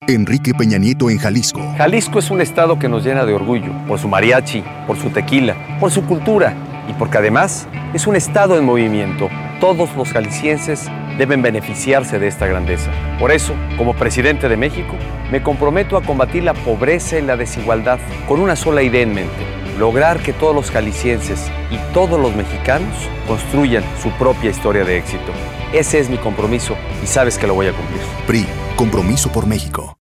Enrique Peña Nieto en Jalisco. Jalisco es un estado que nos llena de orgullo por su mariachi, por su tequila, por su cultura y porque además es un estado en movimiento. Todos los jaliscienses deben beneficiarse de esta grandeza. Por eso, como presidente de México, me comprometo a combatir la pobreza y la desigualdad con una sola idea en mente: lograr que todos los jaliscienses y todos los mexicanos construyan su propia historia de éxito. Ese es mi compromiso y sabes que lo voy a cumplir. PRI, Compromiso por México.